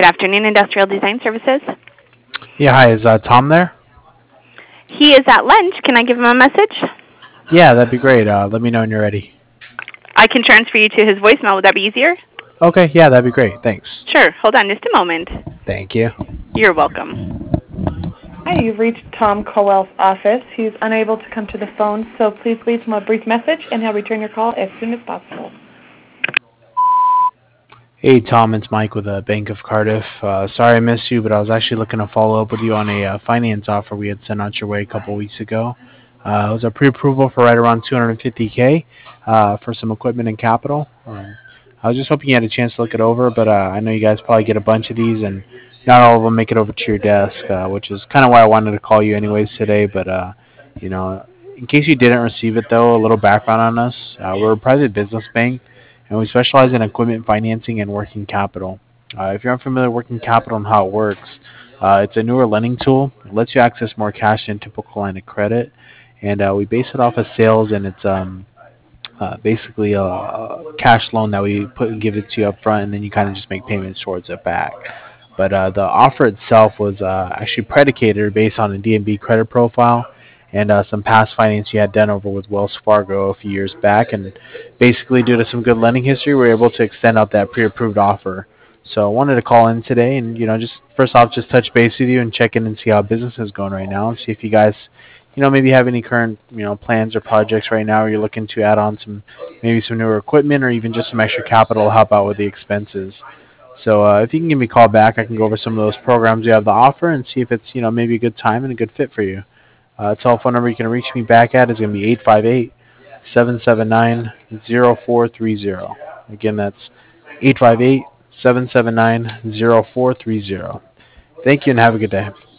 Good afternoon, Industrial Design Services. Yeah, hi. Is Tom there? He is at lunch. Can I give him a message? Yeah, that'd be great. Let me know when you're ready. I can transfer you to his voicemail. Would that be easier? Okay, yeah, that'd be great. Thanks. Sure. Hold on just a moment. Thank you. You're welcome. Hi, you've reached Tom Cowell's office. He's unable to come to the phone, so please leave him a brief message, and he'll return your call as soon as possible. Hey, Tom, it's Mike with Bank of Cardiff. Sorry I missed you, but I was actually looking to follow up with you on a finance offer we had sent out your way a couple weeks ago. It was a pre-approval for right around 250K for some equipment and capital. I was just hoping you had a chance to look it over, but I know you guys probably get a bunch of these, and not all of them make it over to your desk, which is kind of why I wanted to call you anyways today. But you know, in case you didn't receive it, though, a little background on us: we're a private business bank, and we specialize in equipment financing and working capital. If you're unfamiliar with working capital and how it works, it's a newer lending tool. It lets you access more cash than typical line of credit, and we base it off of sales, and it's basically a cash loan that we put and give it to you up front, and then you kind of just make payments towards it back. But the offer itself was actually predicated based on a DNB credit profile and some past finance you had done over with Wells Fargo a few years back. And basically, due to some good lending history, we were able to extend out that pre-approved offer. So I wanted to call in today and, just first off, just touch base with you and check in and see how business is going right now and see if you guys, maybe have any current, plans or projects right now, or you're looking to add on maybe some newer equipment or even just some extra capital to help out with the expenses. So if you can give me a call back, I can go over some of those programs you have to offer and see if it's, maybe a good time and a good fit for you. Telephone number you can reach me back at is going to be 858-779-0430. Again, that's 858-779-0430. Thank you and have a good day.